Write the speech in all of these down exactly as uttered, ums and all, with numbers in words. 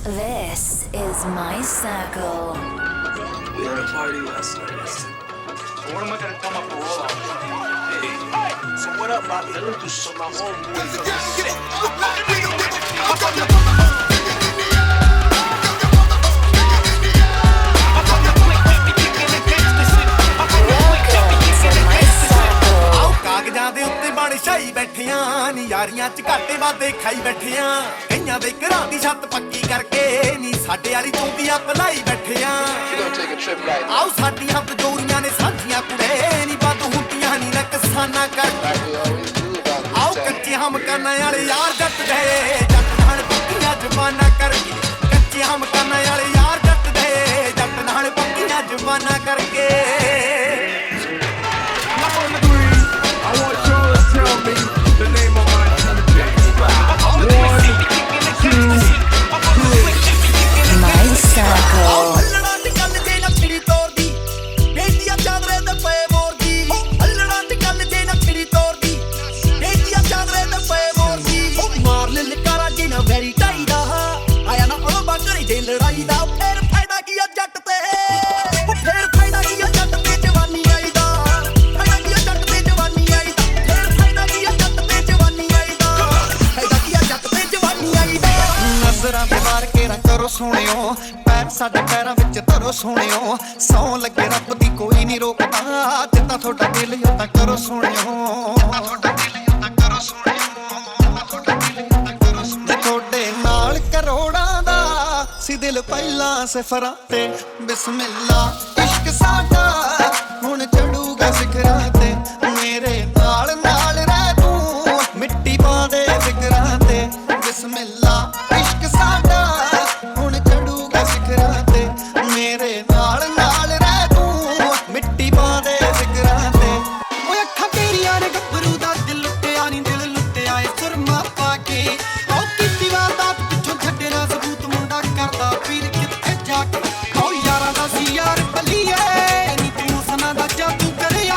This is my circle. We had a party last night. When am I gonna tell my parole officer? Hey, So what up, Bobby? I looked through some of my homeboys. Get it! ਕਾਗਜ਼ਾਂ ਦੇ ਉੱਤੇ ਬਣ ਛਾਈ ਬੈਠਿਆਂ ਨੀ ਯਾਰੀਆਂ ਚ ਘਾਟੇ ਵਾਦੇ ਖਾਈ ਬੈਠਿਆਂ ਕਈਆਂ ਦੇ ਘਰਾਂ ਦੀ ਛੱਤ ਪੱਕੀ ਕਰਕੇ ਨੀ ਸਾਡੇ ਵਾਲੀ ਚੌਂਕੀਆਂ ਪਲਾਈ ਬੈਠਿਆਂ ਆਓ ਸਾਡੀਆਂ ਬਜੋਰੀਆਂ ਨੇ ਸਾਂਝੀਆਂ ਕੁੜੇ ਨੀ ਬੰਦ ਹੁੰਦੀਆਂ ਨੀ ਨਕਸਾਨਾ ਕਰ ਆਓ ਕੱਚੇ ਹਮ ਕਰਨ ਵਾਲੇ ਯਾਰ ਜੱਟ ਦੇ ਜੱਟ ਨਾਲ ਪੱਕੀਆਂ ਜ਼ਬਾਨਾਂ ਕਰਕੇ ਕੱਚੇ ਹਮ ਕਰਨ ਵਾਲੇ ਯਾਰ ਜੱਟ ਦੇ ਜੱਟ ਨਾਲ ਪੱਕੀਆਂ ਜ਼ਬਾਨਾਂ ਕਰਕੇ I want y'all to tell me the name of my D J. One, two, three. My circle. ਅੱਲੜਾਂ ਦੀ ਗੱਲ ਜੇ ਨਾ ਖਿੜੀ ਤੋਰਦੀ ਬੇਟੀਆਂ ਚਾਦਰੇ ਤੇ ਪਏ ਮੋਰਦੀ ਅੱਲੜਾਂ ਦੀ ਗੱਲ ਜੇ ਨਾ ਖਿੜੀ ਤੋਰਦੀ ਬੇਟੀਆਂ ਚਾਦਰੇ ਤੇ ਪਏ ਮੋਰਦੀ ਉਹ ਮਾਰ ਲੈ ਲਕਾਰਾ ਜੇ ਨਾ ਵੈਰੀ ਟਾਈ ਦਾ ਆਇਆ ਨਾ ਉਹ ਬਾਕਰੀ ਦੇ ਲੜਾਈ ਦਾ ਫੇਰ ਫਾਇਦਾ ਕੀ ਆ ਜੱਟ ਤੇ ਉਹ ਫੇਰ ਫਾਇਦਾ ਕੀ ਆ ਜੱਟ ਤੇ ਜਵਾਨੀ ਆਈ ਦਾ ਫਾਇਦਾ ਕੀ ਆ ਜੱਟ ਤੇ ਜਵਾਨੀ ਆਈ ਦਾ ਫੇਰ ਫਾਇਦਾ ਕੀ ਆ ਜੱਟ ਤੇ ਜਵਾਨੀ ਆਈ ਦਾ ਫਾਇਦਾ ਕੀ ਆ ਜੱਟ ਤੇ ਜਵਾਨੀ ਆਈ ਦਾ ਨਜ਼ਰਾਂ ਤੇ ਮਾਰ ਕੇ ਰਾਂ ਕਰੋ ਸੋਹਣਿਓ ਪੈਰ ਸਾਡੇ ਪੈਰਾਂ ਵਿੱਚ ਧਰੋ ਸੋਹਣਿਓ ਸੌ ਲੱਗੇ ਰੱਬ ਦੀ ਕੋਈ ਨਹੀਂ ਰੋਕਦਾ ਜਿੱਦਾਂ ਤੁਹਾਡਾ ਦਿਲ ਹੋ ਤਾਂ ਕਰੋ ਸੋਹਣਿਓ ਜਿੱਦਾਂ ਤੁਹਾਡਾ ਦਿਲ ਹੋ ਤਾਂ ਕਰੋ ਸੋਹਣਿਓ ਤੁਹਾਡਾ ਦਿਲ ਹੋ ਤਾਂ ਕਰੋ ਸੋਹਣਿਓ ਤੁਹਾਡੇ ਨਾਲ ਕਰੋੜਾਂ ਦਾ ਸੀ ਦਿਲ ਪਹਿਲਾਂ ਸਿਫਰਾਂ ਤੇ ਬਿਸਮਿਲ੍ਲਾ ਇਸ਼ਕ ਸਾਡਾ ਹੁਣ ਚੜੂਗਾ ਸਿਖਰਾਂ ਤੇ ਮੇਰੇ ਨਾਲ ਨਾਲ ਰਹਿ ਤੂੰ ਮਿੱਟੀ ਪਾਉਂਦੇ ਫਿਕਰਾਂ ਤੇ ਬਿਸਮਿਲ੍ਲਾ ਇਸ਼ਕ ਸਾਡਾ ਹੁਣ ਚੜੂਗਾ ਸਿਖਰਾਂ ਤੇ ਮੇਰੇ ਨਾਲ ਨਾਲ ਰਹਿ ਤੂੰ ਮਿੱਟੀ ਪਾਉਂਦੇ ਫਿਕਰਾਂ ਤੇ ਓਏ ਅੱਖਾਂ ਤੇਰੀਆਂ ਨੇ ਗੱਭਰੂ ਦਾ ਦਿਲ ਲੁੱਟਿਆ ਨੀ ਦਿਲ ਲੁੱਟਿਆ ਏ ਸੁਰਮਾ ਪਾ ਕੇ ਓ ਕੀਤੀ ਵਾਰਦਾਤ ਪਿੱਛੋਂ ਛੱਡੇ ਨਾ ਸਬੂਤ ਮੁੰਡਾ ਕਰਦਾ ਪੀਰ ਕਿੱਥੇ ਜਾ ਕੇ ਓ ਯਾਰਾਂ ਦਾ ਸੀ ਯਾਰ ਬਲੀਏ ਨੀ ਤੂੰ ਸਨਾ ਦਾ ਜਾਦੂ ਕਰਿਆ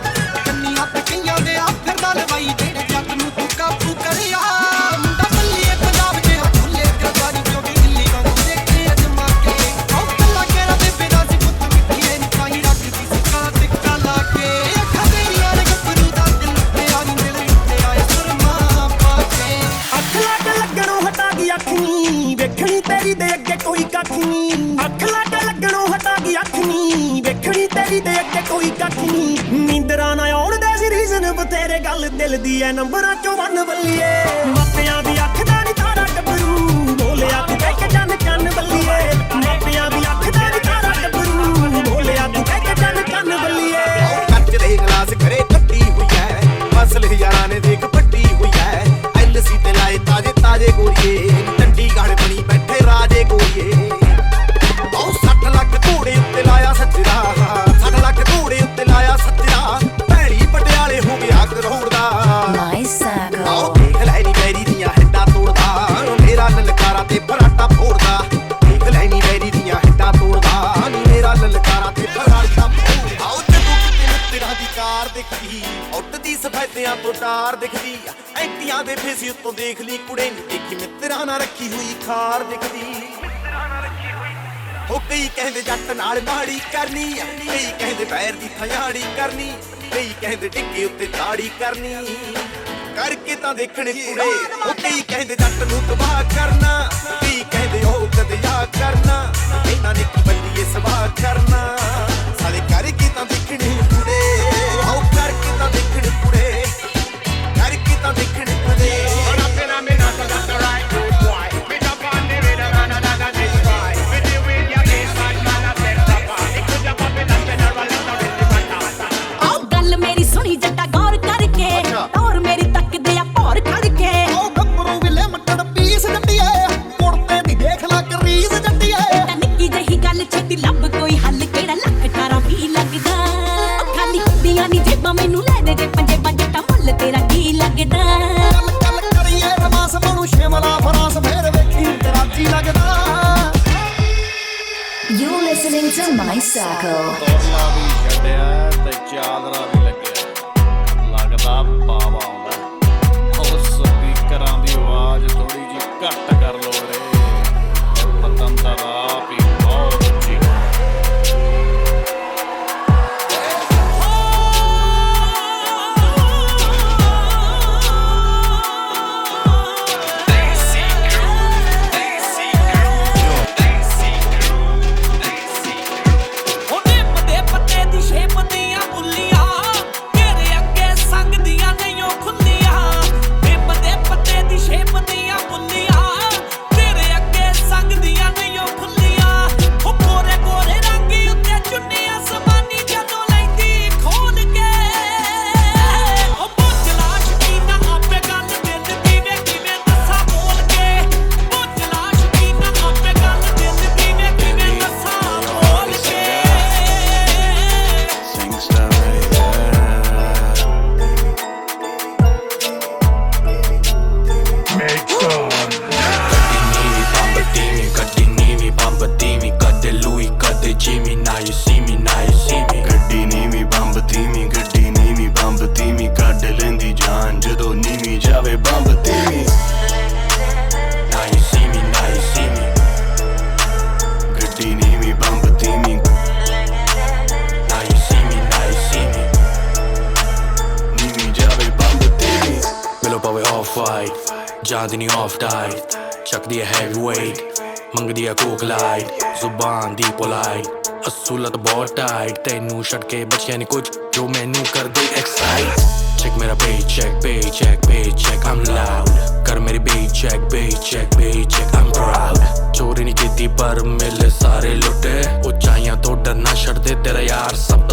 ਕੰਨੀ ਹੱਥ ਕਈਆਂ ਦੇ ਆ ਫਿਰਦਾ ਲਵਾਈ ਜਿਹੜੇ ਜੱਟ ਨੂੰ ਤੂੰ ਕਾਬੂ ਕਰਿਆ ਮੁੰਡਾ ਬੱਲੀਏ ਪੰਜਾਬ ਦੇ ਹੱਥਲੇ ਗਾੜੀ ਜੋ ਵੀ ਦਿੱਲੀ ਵਾਂਗੂ ਦੇਖੇ ਅਜਮਾ ਕੇ ਓ ਕੱਲਾ ਕੇਰਾ ਦੇ ਬਿਨਾ ਸੀ ਪੁੱਤ ਮਿੱਠੀਏ ਨੀ ਪਾਈ ਰੱਖਦੀ ਸੀ ਕਾਲਾ ਟਿੱਕਾ ਲਾ ਕੇ ਅੱਖਾਂ ਤੇਰੀਆਂ ਨੇ ਗੱਭਰੂ ਦਾ ਦਿਲ ਲੁੱਟਿਆ ਨੀ ਦਿਲ ਲੁੱਟਿਆ ਏ ਸੁਰਮਾ ਪਾ ਕੇ ਅੱਖ ਲੱਗ ਲੱਗਣੋਂ ਹਟਾ ਗਈ ਅੱਖ ਨੀ ਵੇਖਣੀ ਤੇਰੀ ਦੇ ਅੱਗੇ ਕੋਈ ਕੱਖ ਨੀ ਅੱਖ ਲੱਗ ਲੱਗਣੋਂ ਹਟਾ ਗਈ ਅੱਖ ਨੀ ਵੇਖਣੀ ਤੇਰੀ ਦੇ ਅੱਗੇ ਕੋਈ ਕੱਖ ਨੀ ਨੀਂਦਰਾਂ ਨਾ ਆਉਣ ਦੇ ਸੀ ਰੀਜ਼ਨ ਬਥੇਰੇ ਗੱਲ ਦਿਲ ਦੀ ਐ ਨੰਬਰਾਂ ਚੋਂ ਵੰਨ ਬੱਲੀਏ ਮਾਪਿਆਂ ਦੀ ਅੱਖ ਦਾ ਨੀ ਤਾਰਾ ਗੱਭਰੂ ਬੋਲਿਆ ਤੂੰ ਕਹਿ ਕੇ ਜਨ ਕੰਨ ਬੱਲੀਏ ਮਾਪਿਆਂ ਦੀ ਅੱਖ ਦਾ ਨੀ ਤਾਰਾ ਗੱਭਰੂ ਬੋਲਿਆ ਤੂੰ ਕਹਿ ਕੇ ਜਨ ਕੰਨ ਬੱਲੀਏ ਕੱਚ ਦੇ ਗਲਾਸ ਕਰੇ ਕੱਟੀ ਹੋਈ ਐ ਫਸਲ ਯਾਰਾਂ ਨੇ ਦੇਖ ਪੱਟੀ ਹੋਈ ਐ ਐਲਸੀ ਤੇ ਲਾਏ ਤਾਜੇ ਤਾਜੇ ਗੋਰੀਏ ਚੰਡੀਗੜ੍ਹ ਬਣੀ ਬੈਠੇ ਰਾਜੇ ਗੋਰੀਏ ਉਹ ਸੱਠ ਲੱਖ ਘੋੜੇ ਉੱਤੇ ਲਾਇਆ ਸੱਜਰਾ ਸੱਠ ਲੱਖ ਘੋੜੇ ਉੱਤੇ ਲਾਇਆ ਸੱਜਰਾ ਭੈੜੀ ਪਟਿਆਲੇ ਹੋ ਗਿਆ ਕਰੋੜ ਦਾ My circle. ਆਓ ਦੇਖ ਲੈ ਨੀ ਬੈਰੀ ਦੀਆਂ ਹਿੱਟਾਂ ਤੋੜਦਾ ਮੇਰਾ ਲਲਕਾਰਾ ਤੇ ਫਰਾਟਾ ਫੋੜਦਾ ਦੇਖ ਲੈ ਨੀ ਬੈਰੀ ਦੀਆਂ ਹਿੱਟਾਂ ਤੋੜਦਾ ਨੀ ਮੇਰਾ ਲਲਕਾਰਾ ਤੇ ਫਰਾਟਾ ਫੋੜਦਾ ਆਓ ਜਦੋਂ ਕਿਤੇ ਮਿੱਤਰਾਂ ਦੀ ਕਾਰ ਦਿਖਦੀ ਉੱਡਦੀ ਸਫੈਦਿਆਂ ਤੋਂ ਡਾਰ ਦਿਖਦੀ ਐਂਟੀਆਂ ਦੇ ਫੇਸੀ ਉੱਤੋਂ ਦੇਖ ਲਈ ਕੁੜੇ ਨੀ ਦੇਖੀ ਮਿੱਤਰਾਂ ਨਾਲ ਰੱਖੀ ਹੋਈ ਖਾਰ ਦਿਖਦੀ ਉਹ ਕਈ ਕਹਿੰਦੇ ਜੱਟ ਨਾਲ ਮਾੜੀ ਕਰਨੀ ਕਈ ਕਹਿੰਦੇ ਪੈਰ ਦੀ ਥਿਆੜੀ ਕਰਨੀ ਕਈ ਕਹਿੰਦੇ ਟਿੱਕੇ ਉੱਤੇ ਦਾੜੀ ਕਰਨੀ ਕਰਕੇ ਤਾਂ ਦੇਖਣੇ ਕੁੜੇ ਉਹ ਕਈ ਕਹਿੰਦੇ ਜੱਟ ਨੂੰ ਤਬਾਹ ਕਰਨਾ ਕਈ ਕਹਿੰਦੇ ਉਹ ਕਦਿਆ ਕਰਨਾ ਇਹਨਾਂ ਨੇ ਕੀ ਬੱਲੀਏ ਸਵਾਹ ਕਰਨਾ ਸਾਲੇ ਕਰਕੇ ਤਾਂ ਦੇਖਣੇ ਕੁੜੇ ਉਹ ਕਰਕੇ ਤਾਂ ਦੇਖਣੇ ਕੁੜੇ ਕਰਕੇ ਤਾਂ ਦੇਖਣੇ ਕੁੜੇ ਮੈਨੂੰ ਲੈ ਦੇ ਜੇ ਪੰਜੇ ਬੱਜਟਾ ਮੁੱਲ ਤੇਰਾ ਕੀ ਲੱਗਦਾ ਚੱਲ ਚੱਲ ਕਰੀਏ ਰਮਾਸ ਮਨੂੰ ਸ਼ਿਮਲਾ ਫਰਾਂਸ ਫੇਰ ਵੇਖੀ ਕਰਾਚੀ ਲੱਗਦਾ You're listening to My Circle. ਤੋਰਲਾ ਵੀ ਛੱਡਿਆ ਤੇ ਚਾਦਰਾ ਵੀ ਲੱਗਿਆ ਲੱਗਦਾ ਬਾਵਾ ਆਉਂਦਾ ਉਹ ਸਪੀਕਰਾਂ ਦੀ ਆਵਾਜ਼ ਥੋੜੀ ਜਿਹੀ ਘੱਟ ਕਰ ਲੋ ਰੇ ਯਾਰਾਂ ਦੀ ਨੀ ਆਫ ਡਾਈਟ ਚੱਕਦੀ ਐ ਹੈਵੀ ਵੇਟ ਮੰਗਦੀ ਐ ਕੋਕ ਲਾਈਟ ਜ਼ੁਬਾਨ ਦੀ ਪੋਲਾਈਟ ਅਸੂਲਤ ਬਹੁਤ ਟਾਈਟ ਤੈਨੂੰ ਛੱਡ ਕੇ ਬਚਿਆ ਨੀ ਕੁਝ ਜੋ ਮੈਨੂੰ ਕਰਦੇ ਐਕਸਾਈਟ ਚੈੱਕ ਮੇਰਾ paycheck paycheck paycheck I'm loud ਕਰ ਮੇਰੀ paycheck paycheck paycheck I'm proud ਚੋਰੀ ਨੀ ਕੀਤੀ ਪਰ ਮਿਲੇ ਸਾਰੇ ਲੁੱਟੇ ਉਚਾਈਆਂ ਤੋਂ ਡਰਨਾ ਛੱਡ ਦੇ ਤੇਰਾ ਯਾਰ ਸਭ